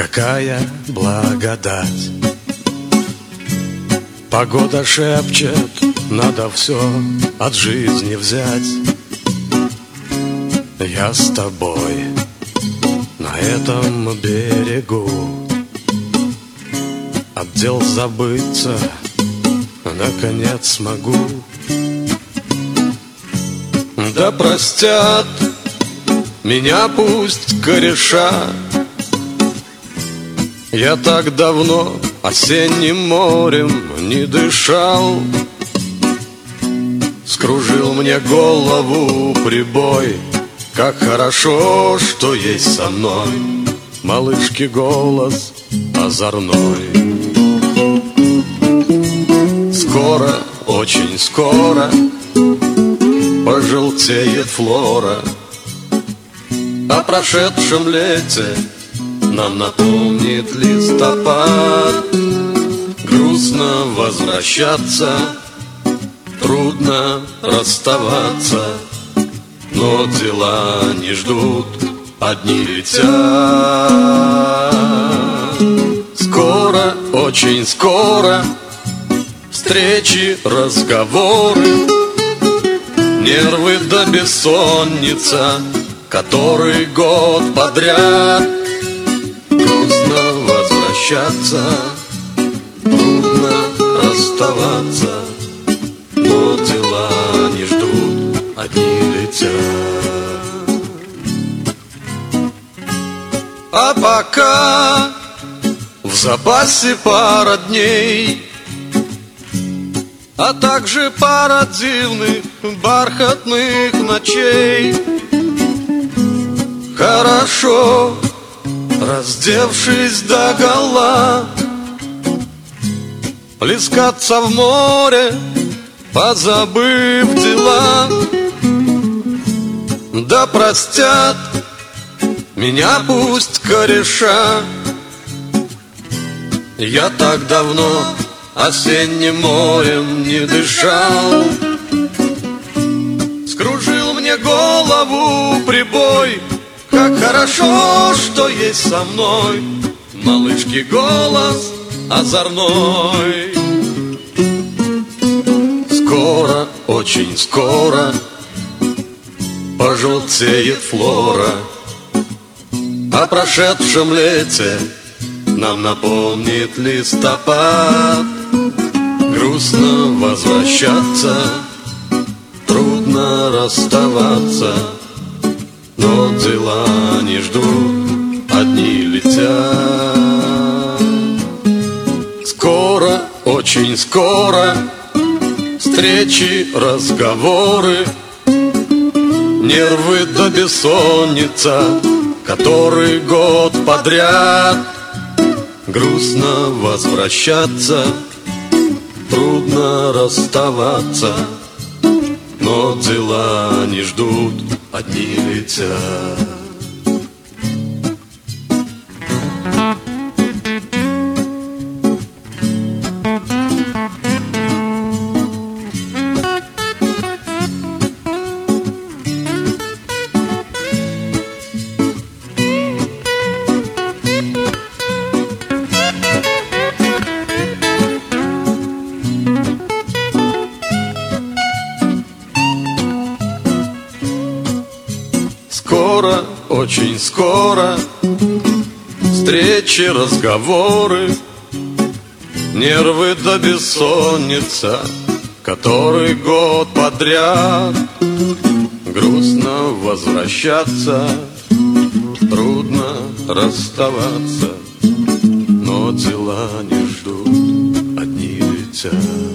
какая благодать. Погода шепчет, надо все от жизни взять. Я с тобой на этом берегу, от дел забыться наконец смогу. Да простят меня пусть кореша, я так давно осенним морем не дышал. Скружил мне голову прибой, как хорошо, что есть со мной малышки голос озорной. Скоро, очень скоро пожелтеет флора, о прошедшем лете нам напомнит листопад. Грустно возвращаться, трудно расставаться, но дела не ждут, одни летят. Скоро, очень скоро встречи, разговоры, нервы да бессонница, который год подряд. Грустно возвращаться, трудно расставаться, но дела не ждут, одни летят. А пока в запасе пара дней, а также пара дивных бархатных ночей. Хорошо, раздевшись догола, плескаться в море, позабыв дела. Да простят меня пусть кореша, я так давно осенним морем не дышал. Скружил мне голову прибой, как хорошо, что есть со мной малышки голос озорной. Скоро, очень скоро пожелтеет флора, о прошедшем лете нам напомнит листопад. Грустно возвращаться, трудно расставаться, но дела не ждут, одни летят. Скоро, очень скоро встречи, разговоры, нервы да бессонница, который год подряд. Грустно возвращаться, трудно расставаться, но дела не ждут, одни летят. Скоро, очень скоро встречи, разговоры, нервы да бессонница, который год подряд. Грустно возвращаться, трудно расставаться, но дела не ждут, одни летят.